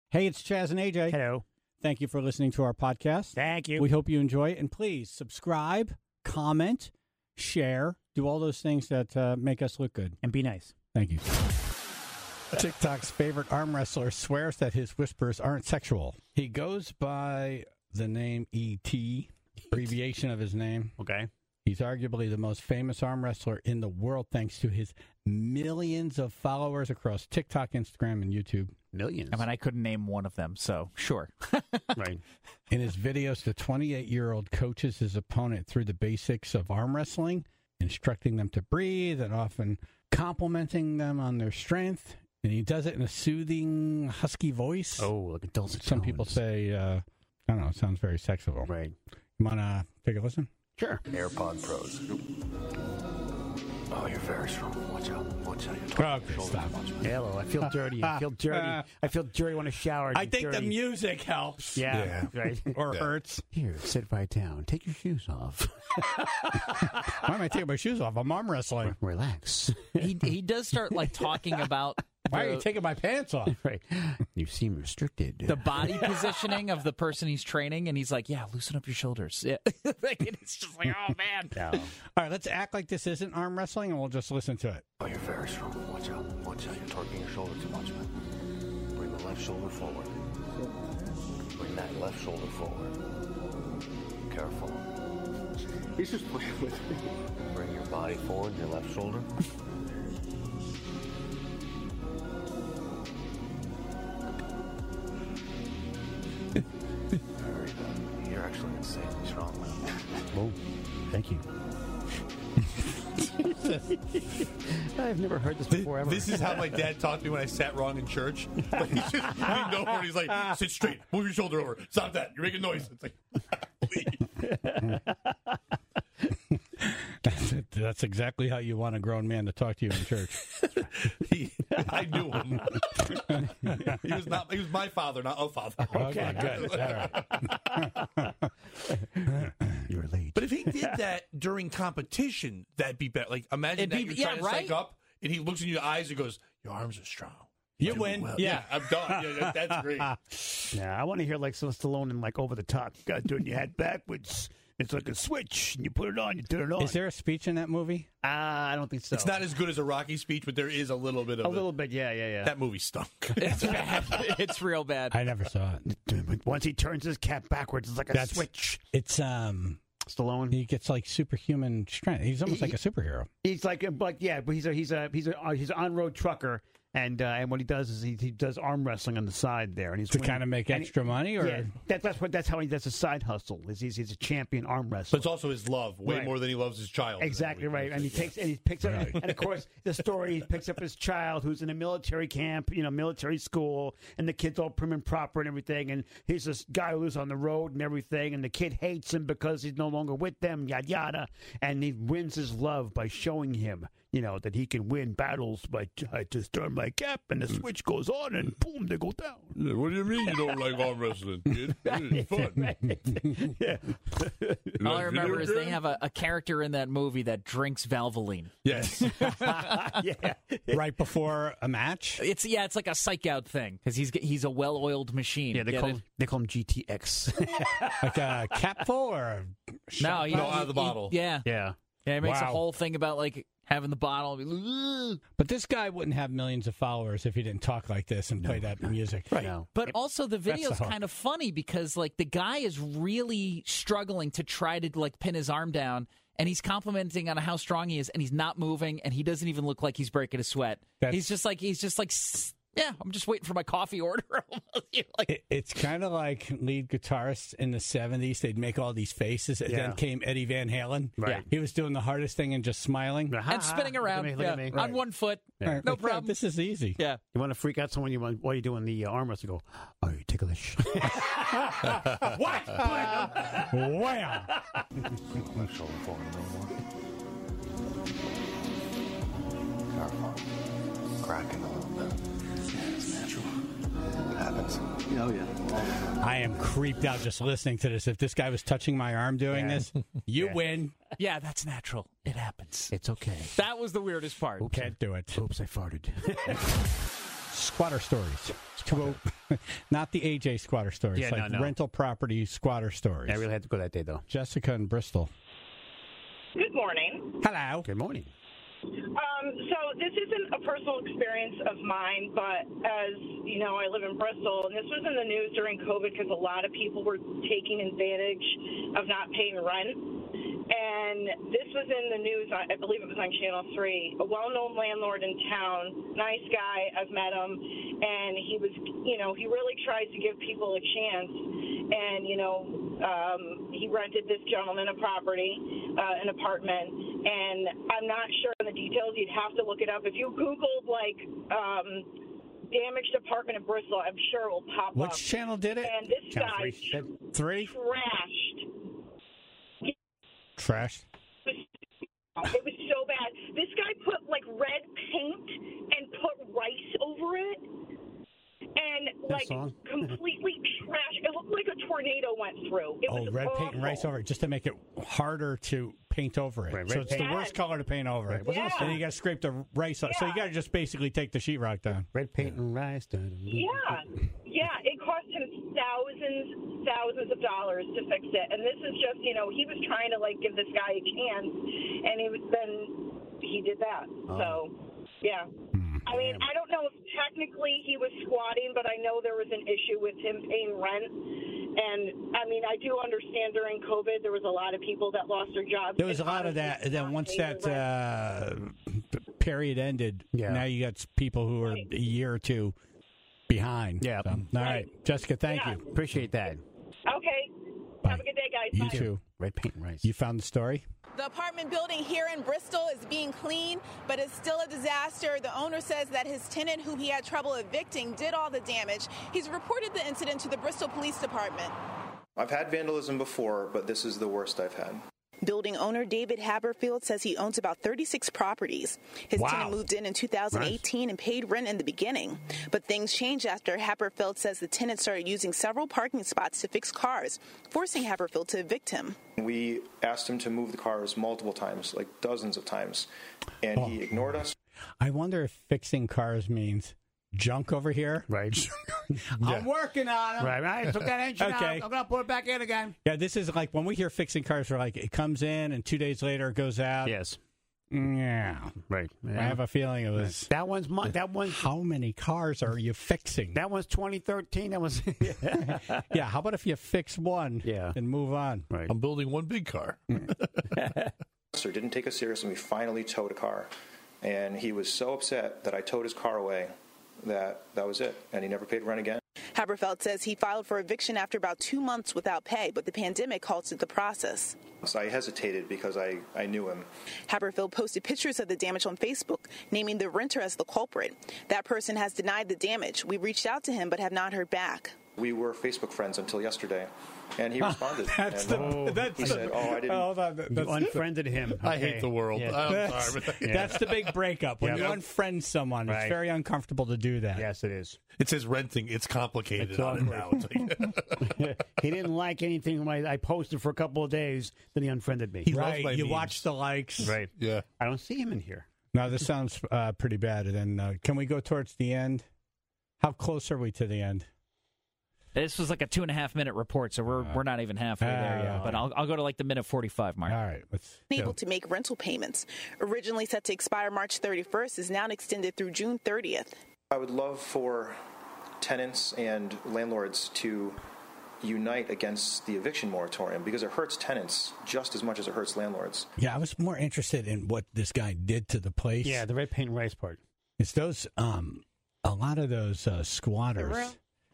Hey, it's Chaz and AJ. Hello. Thank you for listening to our podcast. Thank you. We hope you enjoy it. And please subscribe, comment, share, do all those things that make us look good. And be nice. Thank you. TikTok's favorite arm wrestler swears that his whispers aren't sexual. He goes by the name E.T., abbreviation of his name. Okay. He's arguably the most famous arm wrestler in the world thanks to his millions of followers across TikTok, Instagram, and YouTube. Millions. I mean, I couldn't name one of them, so sure. Right. In his videos, the 28-year-old coaches his opponent through the basics of arm wrestling, instructing them to breathe and often complimenting them on their strength. And he does it in a soothing, husky voice. Oh, like a dulcet Some people say, I don't know, it sounds very sexual. Right. You want to take a listen? Sure. AirPod Pros. Oh, you're very strong. Watch out. Watch out. Okay, stop. Hello. I feel dirty. I feel dirty. I feel dirty when I shower. I think dirty. the music helps. Yeah. Right. Or hurts. Here, sit right down. Take your shoes off. Why am I taking my shoes off? I'm arm wrestling. Relax. He does start like talking about Why are you taking my pants off? Right. You seem restricted. the body positioning of the person he's training, and he's like, "Yeah, loosen up your shoulders." Yeah. Like, it's just like, oh man. No. All right, let's act like this isn't arm wrestling, and we'll just listen to it. Oh, you're very strong. Watch out. Watch out. You're torquing your shoulder too much, man. Bring the left shoulder forward. Bring that left shoulder forward. Careful. He's just playing with me. Bring your body forward, your left shoulder. Very good. You're actually insanely strong, man. Oh, thank you. I've never heard this before ever. This is how my dad talked to me when I sat wrong in church. Like, he's just leaned over and he's like, sit straight, move your shoulder over, stop that, you're making noise. It's like, That's exactly how you want a grown man to talk to you in church. I knew him. He was my father, not a father. Okay, good. All right. You're late. But if he did that during competition, that'd be better. Like, imagine that you're trying to psych up, and he looks in your eyes and goes, your arms are strong. You Doing win. well. Yeah. I'm done. Yeah, that's great. Yeah, I want to hear like some Stallone and like over the top. You got to turn your head backwards. It's like a switch, and you put it on, you turn it on. Is there a speech in that movie? I don't think so. It's not as good as a Rocky speech, but there is a little bit of a little bit. Yeah. That movie stunk. It's bad. It's real bad. I never saw it. Once he turns his cap backwards, it's like a switch. It's Stallone. he gets like superhuman strength. He's almost like a superhero. He's like, but yeah, but he's an on-road trucker, and what he does is he does arm wrestling on the side there, and he's To kind of make extra money, or yeah, that's how he does his side hustle. He's a champion arm But wrestler. it's also his love, way Right. more than he loves his child. Exactly right, and he picks up, and of course the story he picks up his child who's in a military camp, military school, and the kid's all prim and proper and everything, and he's this guy who's on the road and everything, and the kid hates him because he's no longer with them, yada yada, and he wins his love by showing him, that he can win battles by I just turn my cap and the switch goes on and boom, they go down. Yeah, what do you mean you don't like arm wrestling, kid? It's fun. Yeah. All I remember is they have a character in that movie that drinks Valvoline. Yes. Yeah. right before a match. It's like a psych out thing because he's a well-oiled machine. Yeah, they call him GTX. Like a capful or a shot? No, out of the bottle. Yeah, Yeah. he makes a Wow. whole thing about like having the bottle. Ugh. But this guy wouldn't have millions of followers if he didn't talk like this and play that music. Right. No. But also the That's video's the hook. kind of funny because like the guy is really struggling to try to like pin his arm down, and he's complimenting on how strong he is, and he's not moving, and he doesn't even look like he's breaking a sweat. He's just like yeah, I'm just waiting for my coffee order. Like, It's kind of like lead guitarists in the 70s. They'd make all these faces, and then came Eddie Van Halen. Right. He was doing the hardest thing and just smiling. and spinning around Look at me. on one foot. Right. No Like, problem. This is easy. Yeah. You want to freak out someone while you're doing the arm wrestle? Go, are you ticklish? What? Wow. Left shoulder forward a little more. Careful. Cracking a little bit. Yeah, it's natural. It happens. Oh, yeah. I am creeped out just listening to this. If this guy was touching my arm doing this, you win. Yeah, that's natural. It happens. It's okay. That was the weirdest part. Can't do it. Oops, I farted. squatter stories. Not the AJ squatter stories. Yeah, no. Rental property squatter stories. I really had to go that day, though. Jessica in Bristol. Good morning. Hello. Good morning. So this isn't a personal experience of mine, but as you know, I live in Bristol, and this was in the news during COVID because a lot of people were taking advantage of not paying rent. And this was in the news, I believe it was on Channel 3, a well-known landlord in town, nice guy, I've met him, and he was, he really tries to give people a chance. And, he rented this gentleman a property, an apartment, and I'm not sure on the details. You'd have to look it up. If you Googled, damaged apartment in Bristol, I'm sure it will pop up. Which channel did it? And this Channel guy 3? trashed. Trashed? It was so bad. This guy put red paint and put rice over it, and completely trashed. It looked like a tornado went through. It was red awful. paint and rice over it, just to make it harder to paint over it. Right, so it's paint. the worst color to paint over it. Yeah. And you got to scrape the rice off. So you got to just basically take the sheetrock down. Red paint and rice. Yeah, it cost him thousands of dollars to fix it, and this is just, he was trying to give this guy a chance, and he did that. So, yeah. I mean, I don't know if technically he was squatting, but I know there was an issue with him paying rent. And, I mean, I do understand during COVID there was a lot of people that lost their jobs. There was a lot of that. And then once that period ended, now you got people who are a year or two behind. Yeah. So, all right. Jessica, thank you. Appreciate that. Okay. Bye. Have a good day, guys. You Bye. too. Red paint and rice. You found the story? The apartment building here in Bristol is being cleaned, but it's still a disaster. The owner says that his tenant, who he had trouble evicting, did all the damage. He's reported the incident to the Bristol Police Department. I've had vandalism before, but this is the worst I've had. Building owner David Haberfield says he owns about 36 properties. His tenant moved in 2018 and paid rent in the beginning. But things changed after Haberfield says the tenant started using several parking spots to fix cars, forcing Haberfield to evict him. We asked him to move the cars multiple times, like dozens of times, and he ignored us. I wonder if fixing cars means junk over here. Right. I'm working on them. Right. I took that engine out. Okay. I'm going to put it back in again. Yeah, this is like when we hear fixing cars, we're like, it comes in and 2 days later it goes out. Yes. Yeah. Right. I have a feeling it was. That one's How many cars are you fixing? That one's 2013. That was. Yeah. How about if you fix one and move on? Right. I'm building one big car. Sir didn't take us serious, and we finally towed a car. And he was so upset that I towed his car away that was it. And he never paid rent again. Haberfield says he filed for eviction after about 2 months without pay, but the pandemic halted the process. So I hesitated because I knew him. Haberfield posted pictures of the damage on Facebook, naming the renter as the culprit. That person has denied the damage. We reached out to him but have not heard back. We were Facebook friends until yesterday, and he responded. He said, I didn't. Hold on. You unfriended him. I hate the world. Yeah. I'm sorry. That's the big breakup. When you unfriend someone, it's very uncomfortable to do that. Yes, it is. It says renting. It's complicated It's on it now. It's like, He didn't like anything when I posted for a couple of days, then he unfriended me. He loves Right. my You memes. watch the likes. Right. Yeah. I don't see him in here. No, this sounds pretty bad. And then can we go towards the end? How close are we to the end? This was like a 2.5 minute report, so we're not even halfway there yet. But I'll go to the minute 45 mark. All right. Able to make rental payments. Originally set to expire March 31st, is now extended through June 30th. I would love for tenants and landlords to unite against the eviction moratorium because it hurts tenants just as much as it hurts landlords. Yeah, I was more interested in what this guy did to the place. Yeah, the red paint and rice part. It's those, a lot of those squatters.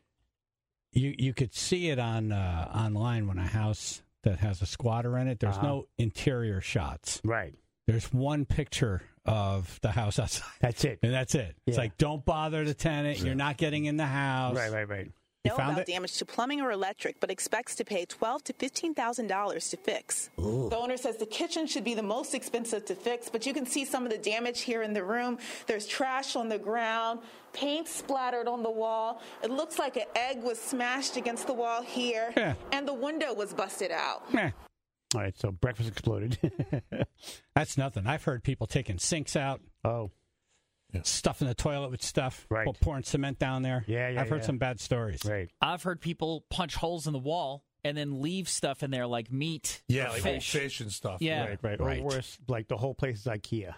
You could see it on online when a house that has a squatter in it. There's no interior shots. Right. There's one picture of the house outside. That's it. And that's it. It's Yeah. like, don't bother the tenant. You're not getting in the house. Right. Know about damage to plumbing or electric, but expects to pay $12,000 to $15,000 to fix. Ooh. The owner says the kitchen should be the most expensive to fix, but you can see some of the damage here in the room. There's trash on the ground, paint splattered on the wall. It looks like an egg was smashed against the wall here, and the window was busted out. All right, so breakfast exploded. That's nothing. I've heard people taking sinks out. Oh. stuffing the toilet with stuff, Right. pouring cement down there. Yeah, I've heard some bad stories. Right. I've heard people punch holes in the wall and then leave stuff in there like meat, Yeah, or like old fish and stuff. Yeah. Right. Right. Or worse, like the whole place is IKEA.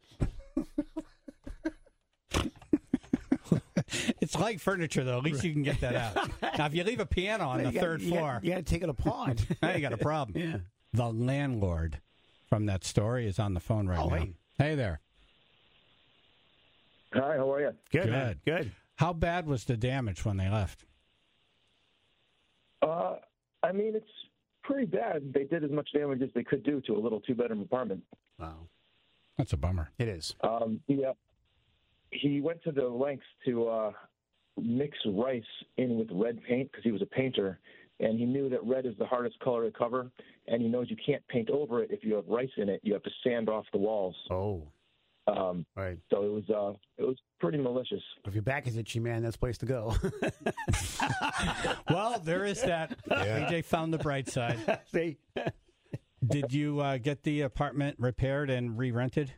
It's like furniture, though. At least you can get that out. Now, if you leave a piano on the third floor, You got to take it apart. now you got a problem. Yeah. The landlord from that story is on the phone right now. hey. Hey there. Hi, how are you? Good. Man. Good. How bad was the damage when they left? I mean, it's pretty bad. They did as much damage as they could do to a little two-bedroom apartment. Wow. That's a bummer. It is. He went to the lengths to mix rice in with red paint because he was a painter, and he knew that red is the hardest color to cover, and he knows you can't paint over it if you have rice in it. You have to sand off the walls. Oh. Right. So it was pretty malicious. If your back is itchy, man, that's the place to go. Well, there is that. AJ found the bright side. See? Did you get the apartment repaired and re-rented?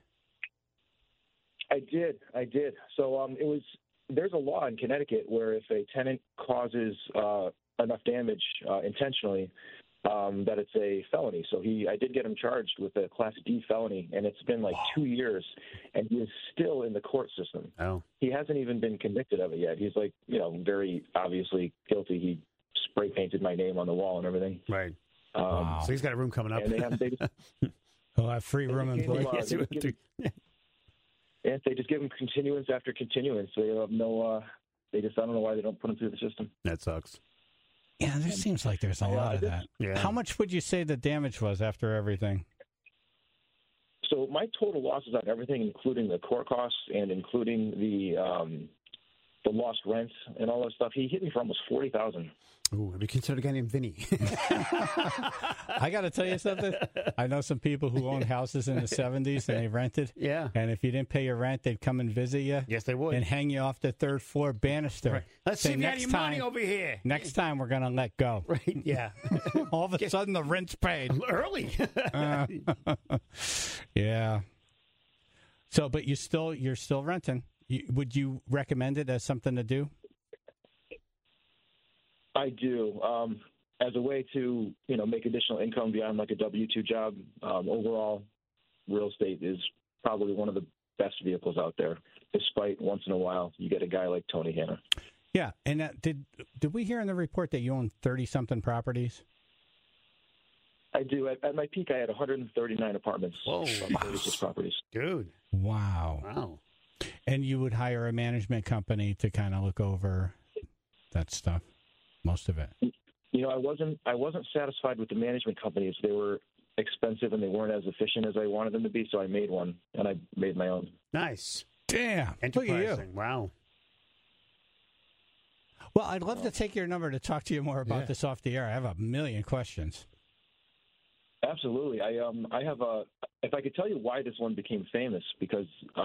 I did. So there's a law in Connecticut where if a tenant causes enough damage intentionally, that it's a felony. So I did get him charged with a Class D felony, and it's been like 2 years, and he is still in the court system. Oh. He hasn't even been convicted of it yet. He's like, very obviously guilty. He spray painted my name on the wall and everything. Right. Wow. So he's got a room coming up. And they He'll have free room and board. they just give him continuance after continuance. They have no. I don't know why they don't put him through the system. That sucks. Yeah, there seems like there's a lot of that. Yeah. How much would you say the damage was after everything? So my total losses on everything, including the court costs and including the lost rent and all that stuff, he hit me for almost $40,000. Ooh, have you considered a guy named Vinny? I got to tell you something. I know some people who owned houses in the 70s and they rented. Yeah. And if you didn't pay your rent, they'd come and visit you. Yes, they would. And hang you off the third floor banister. Right. Let's see if you got any money over here. Next time we're going to let go. Right, yeah. All of a sudden the rent's paid. Early. Yeah. So, but you're still renting. Would you recommend it as something to do? I do. As a way to, make additional income beyond like a W-2 job, overall, real estate is probably one of the best vehicles out there, despite once in a while you get a guy like Tony Hanna. Yeah. And did we hear in the report that you own 30-something properties? I do. At my peak, I had 139 apartments. Whoa. 36 properties. Dude. Wow. And you would hire a management company to kind of look over that stuff, most of it. I wasn't satisfied with the management companies. They were expensive and they weren't as efficient as I wanted them to be, so I made one, and I made my own. Nice. Damn. Look at you. Wow. Well, I'd love to take your number to talk to you more about this off the air. I have a million questions. Absolutely. I have if I could tell you why this one became famous, because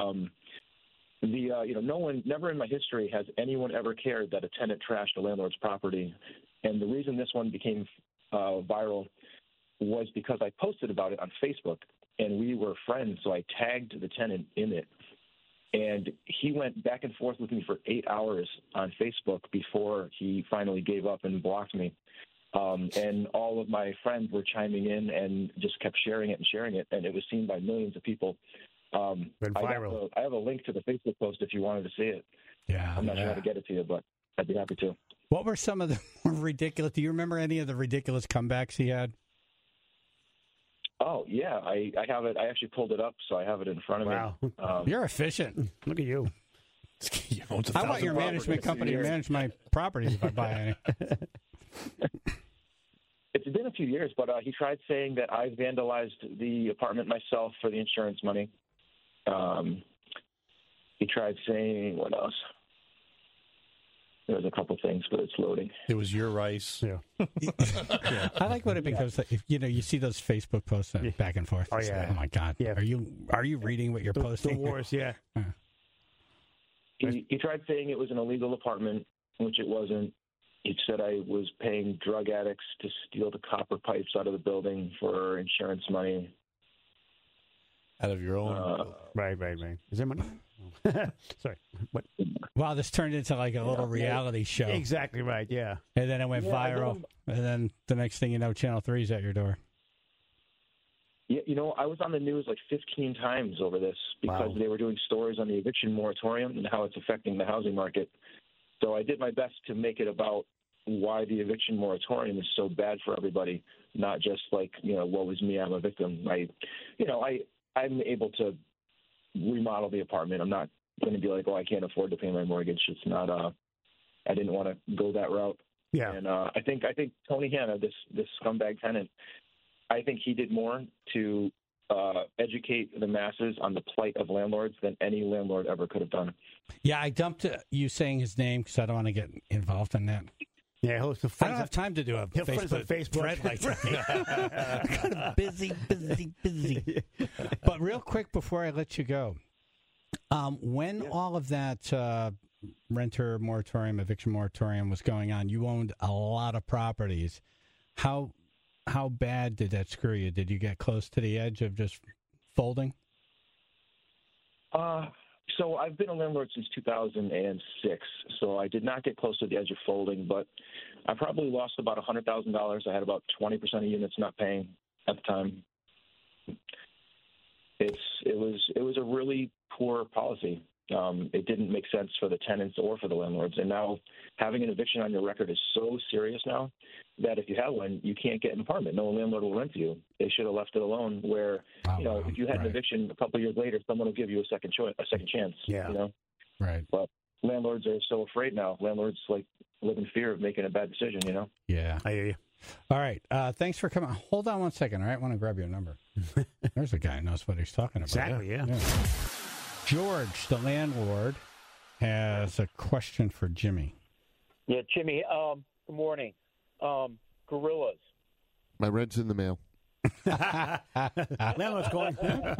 never in my history has anyone ever cared that a tenant trashed a landlord's property. And the reason this one became viral was because I posted about it on Facebook, and we were friends, so I tagged the tenant in it. And he went back and forth with me for 8 hours on Facebook before he finally gave up and blocked me. And all of my friends were chiming in and just kept sharing it, and it was seen by millions of people. Been viral. I have a link to the Facebook post if you wanted to see it. Yeah. I'm not sure how to get it to you, but I'd be happy to. What were some of the more ridiculous? Do you remember any of the ridiculous comebacks he had? Oh, yeah. I have it. I actually pulled it up, so I have it in front of me. Wow. You're efficient. Look at you. I want your management company to manage my properties if I buy any. It's been a few years, but he tried saying that I vandalized the apartment myself for the insurance money. He tried saying, what else? There was a couple things, but it's loading. It was your rice. Yeah. I like when it becomes if you see those Facebook posts back and forth. Oh yeah. Oh my God. Yeah. Are you reading what you're posting? The wars. Yeah. He tried saying it was an illegal apartment, which it wasn't. He said I was paying drug addicts to steal the copper pipes out of the building for insurance money. Out of your own. Right. Is there money? Sorry. What? Wow, this turned into like a little reality show. Exactly right. Yeah. And then it went viral. And then the next thing you know, Channel 3's at your door. Yeah, I was on the news like 15 times over this because they were doing stories on the eviction moratorium and how it's affecting the housing market. So I did my best to make it about why the eviction moratorium is so bad for everybody, not just like, woe is me, I'm a victim. I'm able to remodel the apartment. I'm not going to be like, I can't afford to pay my mortgage. It's not. I didn't want to go that route. Yeah. And I think Tony Hanna, this scumbag tenant, I think he did more to educate the masses on the plight of landlords than any landlord ever could have done. Yeah, I dumped you saying his name because I don't want to get involved in that. Yeah, I don't have time to do a Facebook thread like that. Kind of busy. But real quick before I let you go, when all of that renter moratorium, eviction moratorium was going on, you owned a lot of properties. How bad did that screw you? Did you get close to the edge of just folding? So I've been a landlord since 2006, so I did not get close to the edge of folding, but I probably lost about $100,000. I had about 20% of units not paying at the time. It was a really poor policy. It didn't make sense for the tenants or for the landlords. And now having an eviction on your record is so serious now that if you have one, you can't get an apartment. No landlord will rent to you. They should have left it alone where, if you had an eviction a couple of years later, someone will give you a second chance. Yeah. Right. But landlords are so afraid now. Landlords live in fear of making a bad decision, Yeah. I hear you. All right. Thanks for coming. Hold on one second. All right. I want to grab your number. There's a guy who knows what he's talking about. Exactly. Yeah. George, the landlord, has a question for Jimmy. Yeah, Jimmy, good morning. Gorillas. My rent's in the mail. Landlord's calling.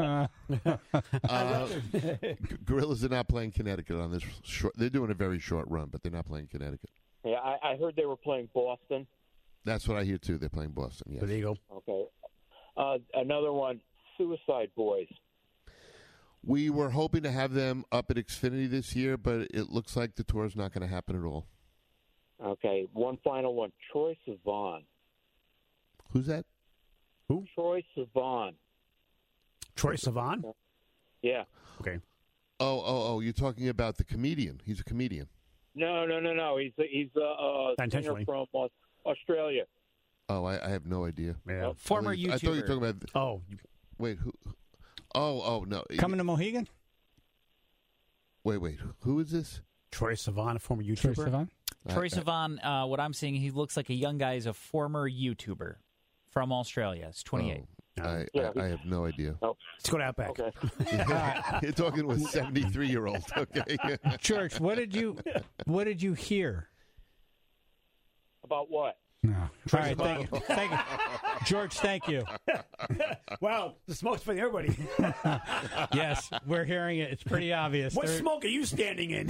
Gorillas are not playing Connecticut on this short. They're doing a very short run, but they're not playing Connecticut. Yeah, I heard they were playing Boston. That's what I hear, too. They're playing Boston, yes. There you go. Okay. Another one, Suicide Boys. We were hoping to have them up at Xfinity this year, but it looks like the tour is not going to happen at all. Okay, one final one, Troye Sivan. Who's that? Who? Troye Sivan. Troye Sivan? Yeah. Okay. Oh, you're talking about the comedian. He's a comedian. No. He's a singer from Australia. Oh, I have no idea. Yeah. Former YouTuber. I thought you were talking about... Oh. Wait, who... Oh, no. Coming to Mohegan? Wait. Who is this? Troye Sivan, a former YouTuber. Troye Sivan, what I'm seeing, he looks like a young guy. He's a former YouTuber from Australia. He's 28. I have no idea. Oh. Let's go to Outback. Okay. You're talking with 73-year-old. Okay. George, what did you hear? About what? No. All right, thank you. George, thank you. Wow, the smoke's for everybody. Yes, we're hearing it. It's pretty obvious. What smoke are you standing in?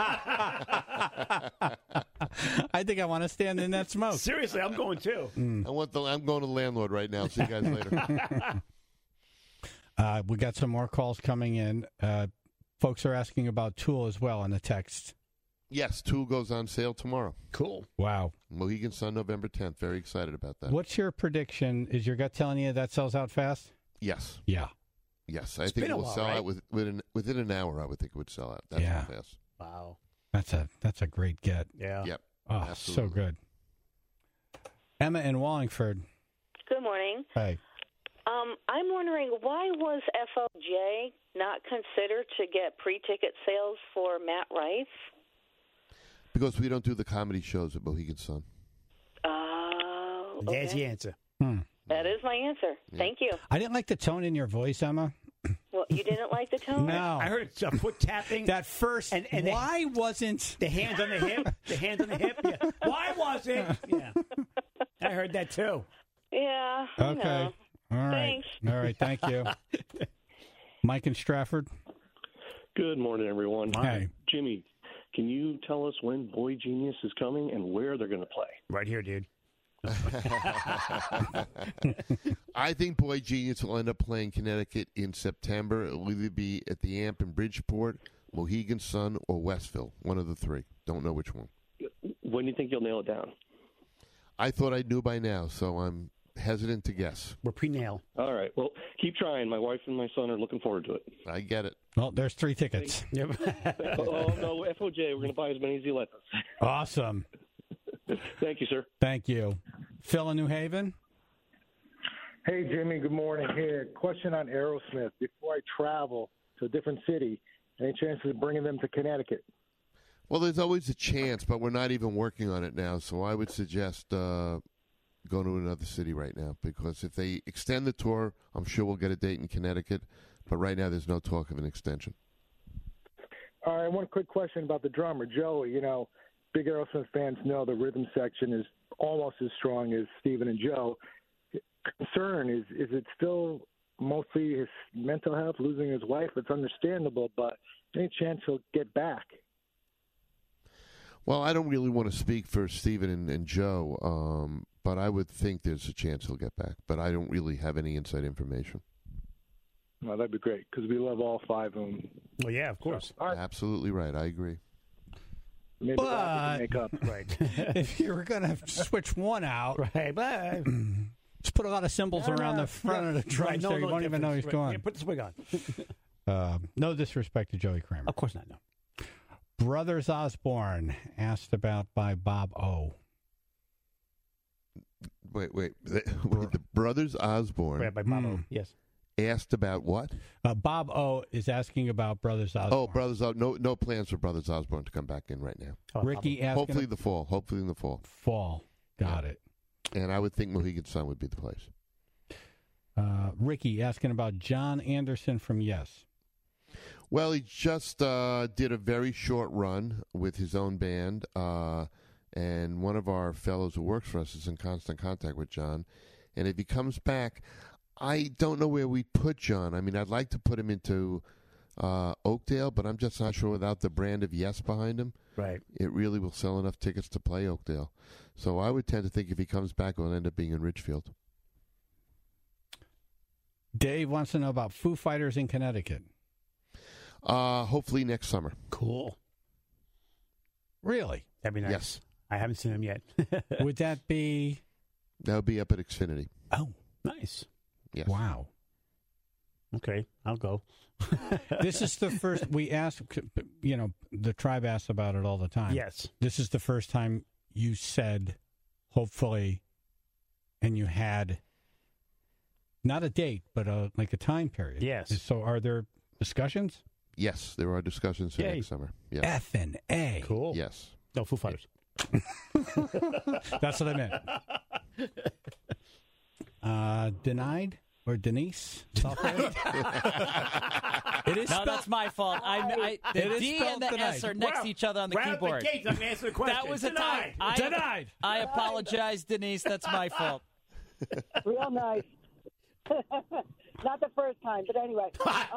I think I want to stand in that smoke. Seriously, I'm going too. I'm going to the landlord right now. See you guys later. We got some more calls coming in. Folks are asking about Tool as well on the text. Yes, Tool goes on sale tomorrow. Cool. Wow. Mohegan Sun, November 10th. Very excited about that. What's your prediction? Is your gut telling you that sells out fast? Yes. Yeah. Yes, I think it will sell out within an hour. I would think it would sell out. That's how fast. Wow. That's a great get. Yeah. Yep. Oh, absolutely. so good. Emma in Wallingford. Good morning. Hey. I'm wondering, why was FOJ not considered to get pre-ticket sales for Matt Rife? Because we don't do the comedy shows at Mohegan Sun. Oh, okay. There's the answer. That is my answer. Yeah. Thank you. I didn't like the tone in your voice, Emma. Well, you didn't like the tone? No. I heard foot tapping. That first, and why wasn't... The hands on the hip. The hands on the hip. Yeah. Why wasn't... Yeah. I heard that, too. Yeah. Okay. All right. Thanks. All right. Thank you. Mike in Stratford. Good morning, everyone. Hi. Jimmy, can you tell us when Boy Genius is coming and where they're going to play? Right here, dude. I think Boy Genius will end up playing Connecticut in September. It will either be at the Amp in Bridgeport, Mohegan Sun, or Westville. One of the three. Don't know which one. When do you think you'll nail it down? I thought I knew by now, so I'm hesitant to guess. We're pre-nail. All right. Well, keep trying. My wife and my son are looking forward to it. I get it. Well, there's 3 tickets. Yep. Oh, no, FOJ. We're going to buy as many as you let us. Awesome. Thank you, sir. Thank you. Phil in New Haven? Hey, Jimmy, good morning. Hey, a question on Aerosmith. Before I travel to a different city, any chances of bringing them to Connecticut? Well, there's always a chance, but we're not even working on it now, so I would suggest go to another city right now, because if they extend the tour, I'm sure we'll get a date in Connecticut, but right now there's no talk of an extension. All right, one quick question about the drummer, Joey. You know, big Aerosmith fans know the rhythm section is almost as strong as Steven and Joe. Concern is it still mostly his mental health, losing his wife? It's understandable, but any chance he'll get back? Well, I don't really want to speak for Steven and Joe, but I would think there's a chance he'll get back. But I don't really have any inside information. Well, that'd be great, because we love all 5 of them. Well, yeah, of course. All right. Absolutely right. I agree. Maybe that we can make up. Right. If you were going to switch one out, Right, but just put a lot of symbols around the front of the drum Right, so you won't even know he's gone. Yeah, put the swig on. No disrespect to Joey Kramer. Of course not, no. Brothers Osborne, asked about by Bob O. Wait. The Brothers Osborne Right, by Bob O. Yes. asked about what? Bob O is asking about Brothers Osborne. Oh, Brothers Osborne. No plans for Brothers Osborne to come back in right now. Ricky asking. Hopefully in the fall. Fall. Got it. And I would think Mohegan Sun would be the place. Ricky asking about John Anderson from Yes. Well, he just did a very short run with his own band, and one of our fellows who works for us is in constant contact with John. And if he comes back, I don't know where we put John. I mean, I'd like to put him into Oakdale, but I'm just not sure without the brand of Yes behind him. Right. It really will sell enough tickets to play Oakdale. So I would tend to think if he comes back, it'll end up being in Ridgefield. Dave wants to know about Foo Fighters in Connecticut. Hopefully next summer. Cool. Really? That'd be nice. Yes. I haven't seen them yet. Would that be? That would be up at Xfinity. Oh, nice. Yes. Wow. Okay, I'll go. This is the first we asked. You know, the tribe asks about it all the time. Yes. This is the first time you said, hopefully, and you had not a date, but like a time period. Yes. So, are there discussions? Yes, there are discussions for next summer. Yes. F and A. Cool. Yes. No, Foo Fighters. That's what I meant. Denied or Denise? It is no, that's my fault. The D and the S are next to each other on the keyboard. The gate, I'm answer the question. That was Denied. a time. Denied. I apologize, Denise. That's my fault. Real nice. Not the first time, but anyway.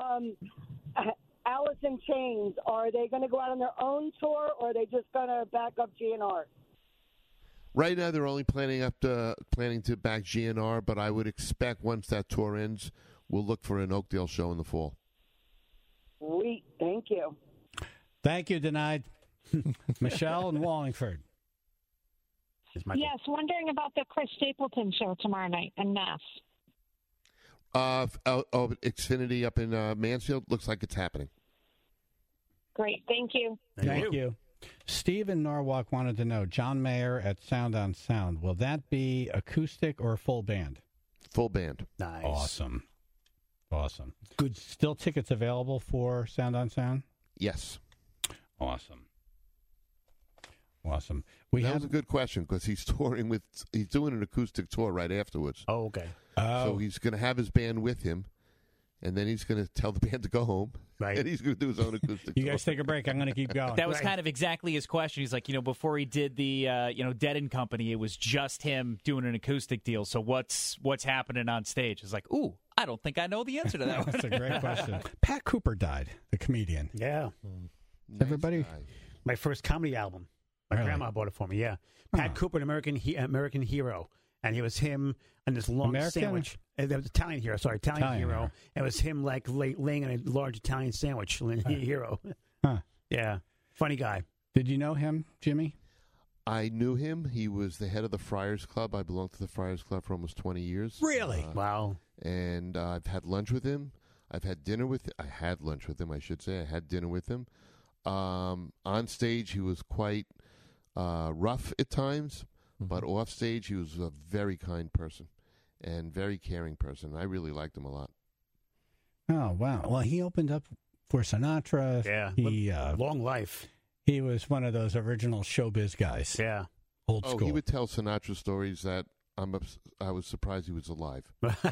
Alice in Chains, are they going to go out on their own tour, or are they just going to back up GNR? Right now, they're only planning to back GNR, but I would expect once that tour ends, we'll look for an Oakdale show in the fall. Sweet. Thank you. Thank you, Denied. Michelle in Wallingford. Yes, wondering about the Chris Stapleton show tomorrow night in Mass. Xfinity up in Mansfield, looks like it's happening. Great. Thank you. Thank you. Steve in Norwalk wanted to know, John Mayer at Sound on Sound, will that be acoustic or full band? Full band. Nice. Awesome. Good. Still tickets available for Sound on Sound? Yes. Awesome. That was a good question because he's doing an acoustic tour right afterwards. Oh, okay. So he's going to have his band with him, and then he's going to tell the band to go home. Right. And he's going to do his own acoustic You tour. guys take a break. I'm going to keep going. That was kind of exactly his question. He's like, before he did the, Dead and Company, it was just him doing an acoustic deal. So what's happening on stage? It's like, ooh, I don't think I know the answer to that one. That's a great question. Pat Cooper died, the comedian. Yeah. Everybody. My first comedy album. My grandma bought it for me. Yeah, Pat Cooper, an American hero, and he was him on this long sandwich. That was Italian hero. Sorry, Italian hero. It was him like laying on a large Italian sandwich. Hero. Yeah, funny guy. Did you know him, Jimmy? I knew him. He was the head of the Friars Club. I belonged to the Friars Club for almost 20 years. Really? Wow. And I've had lunch with him. I've had dinner with. I had lunch with him. I should say I had dinner with him. On stage, he was quite rough at times, but off stage, he was a very kind person and very caring person. I really liked him a lot. Oh wow! Well, he opened up for Sinatra. Yeah, he long life. He was one of those original showbiz guys. Yeah, old school. He would tell Sinatra stories that I was surprised he was alive.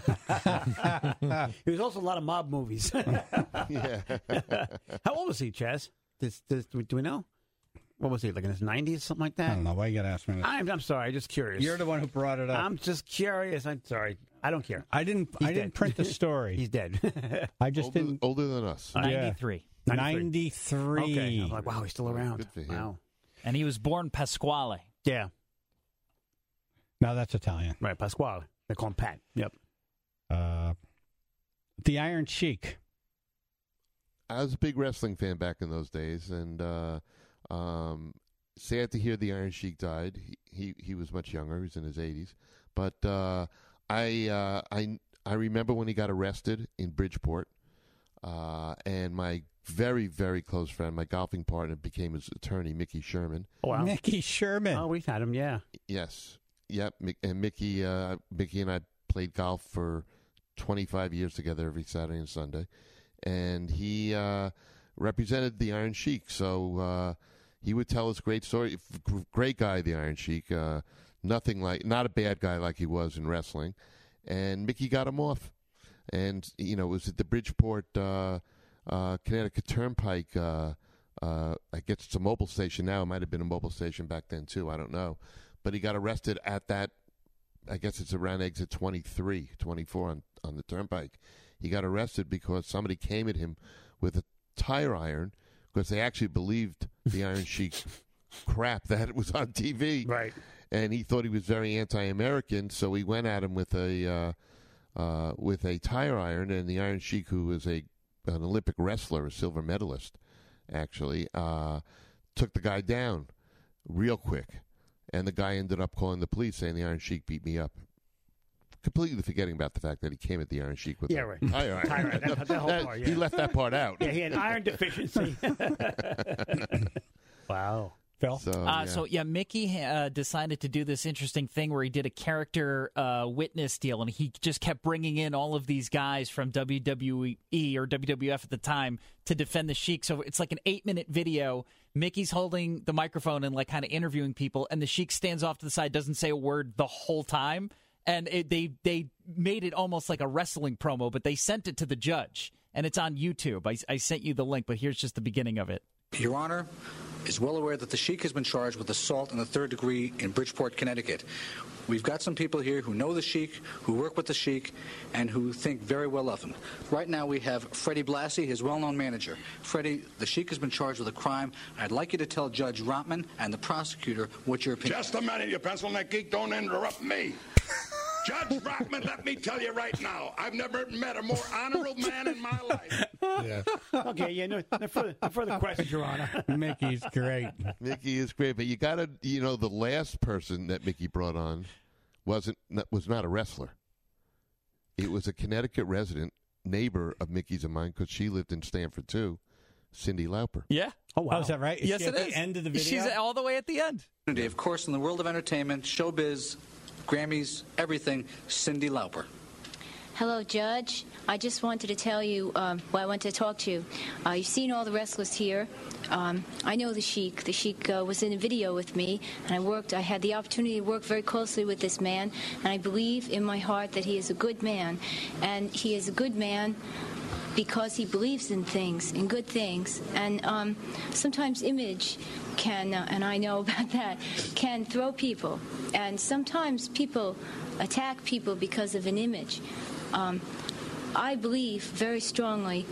He was also a lot of mob movies. Yeah. How old was he, Chaz? Do we know? What was he, like in his 90s, something like that? I don't know. Why you got to ask me that? I'm sorry. I'm just curious. You're the one who brought it up. I'm just curious. I'm sorry. I don't care. I didn't print the story. He's dead. I just didn't. Older than us. 93. 93. Okay. I'm like, wow, he's still around. Good for him. Wow. And he was born Pasquale. Yeah. No, that's Italian. Right, Pasquale. They call him Pat. Yep. The Iron Sheik. I was a big wrestling fan back in those days, and sad to hear the Iron Sheik died. He was much younger. He was in his 80s. But I remember when he got arrested in Bridgeport, and my very, very close friend, my golfing partner, became his attorney, Mickey Sherman. Oh, wow. Mickey Sherman. Oh, we've had him, yeah. Yes. Yep. And Mickey and I played golf for 25 years together every Saturday and Sunday. And he represented the Iron Sheik. So he would tell us great stories. Great guy, the Iron Sheik. Not a bad guy like he was in wrestling. And Mickey got him off. And, it was at the Bridgeport, Connecticut Turnpike. I guess it's a mobile station now. It might have been a mobile station back then, too. I don't know. But he got arrested at that, I guess it's around exit 23, 24 on the Turnpike. He got arrested because somebody came at him with a tire iron because they actually believed the Iron Sheik crap that it was on TV. Right. And he thought he was very anti-American, so he went at him with a tire iron. And the Iron Sheik, who was an Olympic wrestler, a silver medalist, actually, took the guy down real quick. And the guy ended up calling the police, saying the Iron Sheik beat me up. Completely forgetting about the fact that he came at the Iron Sheik with right. Tire iron. That whole part, yeah. He left that part out. Yeah, he had iron deficiency. Wow. Phil? So Mickey decided to do this interesting thing where he did a character witness deal, and he just kept bringing in all of these guys from WWE or WWF at the time to defend the Sheik. So it's like an 8-minute video. Mickey's holding the microphone and like kind of interviewing people, and the Sheik stands off to the side, doesn't say a word the whole time. And they made it almost like a wrestling promo, but they sent it to the judge, and it's on YouTube. I sent you the link, but here's just the beginning of it. Your Honor is well aware that the Sheik has been charged with assault in the 3rd degree in Bridgeport, Connecticut. We've got some people here who know the Sheik, who work with the Sheik, and who think very well of him. Right now we have Freddie Blassie, his well-known manager. Freddie, the Sheik has been charged with a crime. I'd like you to tell Judge Rotman and the prosecutor what your opinion is. Just a minute, you pencil neck geek. Don't interrupt me. Judge Brockman, let me tell you right now, I've never met a more honorable man in my life. Yeah. Okay, no further questions, Your Honor. Mickey's great. Mickey is great, but you got to, the last person that Mickey brought on was not a wrestler. It was a Connecticut resident, neighbor of Mickey's and mine, because she lived in Stamford too, Cyndi Lauper. Yeah. Oh, wow. Is that right? Yes, it is. At the end of the video? She's all the way at the end. Of course, in the world of entertainment, showbiz, Grammys, everything, Cyndi Lauper. Hello, Judge. I just wanted to tell you, I wanted to talk to you. You've seen all the wrestlers here. I know the Sheik. The Sheik was in a video with me, and I had the opportunity to work very closely with this man, and I believe in my heart that he is a good man. And he is a good man because he believes in things, in good things. And sometimes image can, and I know about that, can throw people. And sometimes people attack people because of an image. I believe very strongly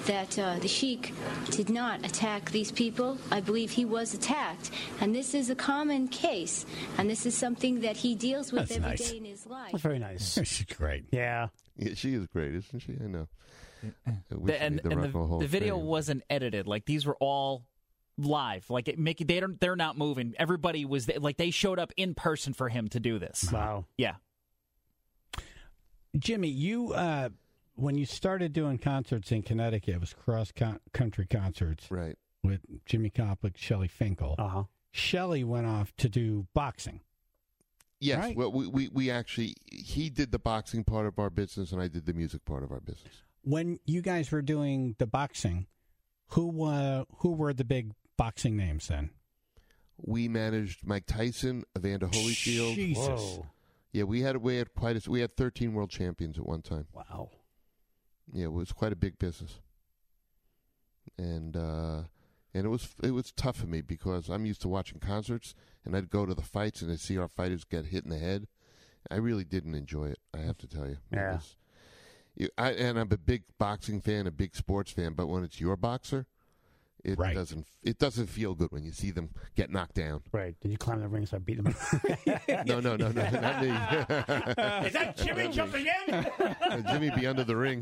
that the Sheik did not attack these people. I believe he was attacked. And this is a common case. And this is something that he deals with every day in his life. That's very nice. She's great. Yeah. She is great, isn't she? I know. The video wasn't edited. Like, these were all live. Like, they're not moving. Everybody was like, they showed up in person for him to do this. Wow. Yeah. Jimmy, you when you started doing concerts in Connecticut, it was cross-country concerts. Right. With Jimmy Koplik, Shelley Finkel. Uh-huh. Shelley went off to do boxing. Yes. Right? Well, we actually, he did the boxing part of our business, and I did the music part of our business. When you guys were doing the boxing, who were the big boxing names then? We managed Mike Tyson, Evander Holyfield. Jesus. Whoa. Yeah, we had 13 world champions at one time. Wow. Yeah, it was quite a big business. And it was tough for me because I'm used to watching concerts, and I'd go to the fights and I'd see our fighters get hit in the head. I really didn't enjoy it, I have to tell you. Yeah. And I'm a big boxing fan, a big sports fan, but when it's your boxer, it doesn't feel good when you see them get knocked down. Right. Did you climb the ring so I beat them? No, not me. Is that Jimmy jumping in? Jimmy be under the ring.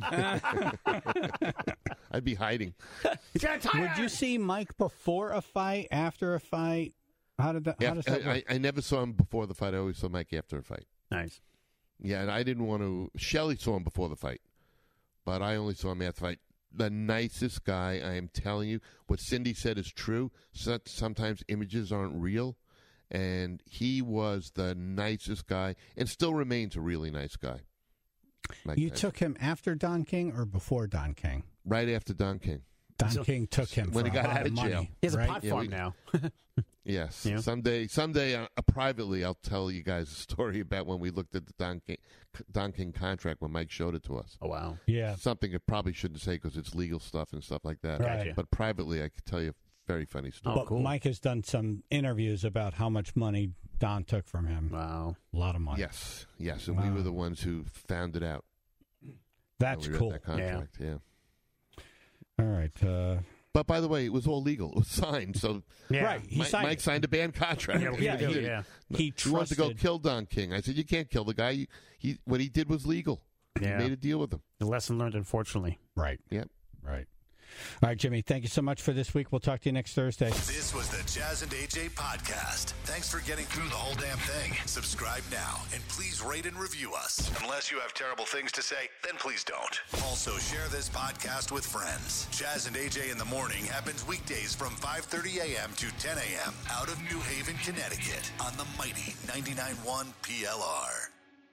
I'd be hiding. Would you see Mike before a fight, after a fight? How does that work? I never saw him before the fight. I always saw Mike after a fight. Nice. Yeah, and I didn't want to. Shelley saw him before the fight, but I only saw him after the fight. The nicest guy, I am telling you. What Cindy said is true. Sometimes images aren't real, and he was the nicest guy, and still remains a really nice guy. You took him after Don King or before Don King? Right after Don King. Don King took him when for he got a lot out of jail. money, He has right? a pot farm now. Yes. Yeah. Someday, privately, I'll tell you guys a story about when we looked at the Don King contract when Mike showed it to us. Oh, wow. Yeah. Something I probably shouldn't say because it's legal stuff and stuff like that. Right. But privately, I could tell you a very funny story. But Mike has done some interviews about how much money Don took from him. Wow. A lot of money. Yes. And we were the ones who found it out. That's we cool. That contract. Yeah. All right. But by the way, it was all legal. It was signed. So right, Mike signed a band contract. He wanted to go kill Don King. I said, you can't kill the guy. What he did was legal. Yeah. He made a deal with him. The lesson learned, unfortunately. Right. Yep. Right. All right, Jimmy, thank you so much for this week. We'll talk to you next Thursday. This was the Jazz and AJ podcast. Thanks for getting through the whole damn thing. Subscribe now, and please rate and review us. Unless you have terrible things to say, then please don't. Also, share this podcast with friends. Jazz and AJ in the Morning happens weekdays from 5:30 a.m. to 10 a.m. out of New Haven, Connecticut on the mighty 99.1 PLR.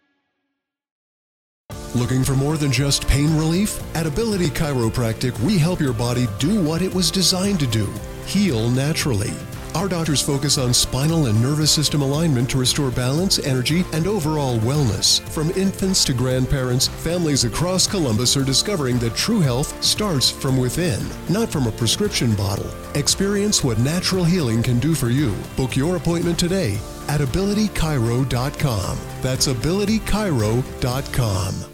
Looking for more than just pain relief? At Ability Chiropractic, we help your body do what it was designed to do, heal naturally. Our doctors focus on spinal and nervous system alignment to restore balance, energy, and overall wellness. From infants to grandparents, families across Columbus are discovering that true health starts from within, not from a prescription bottle. Experience what natural healing can do for you. Book your appointment today at abilitychiro.com. That's abilitychiro.com.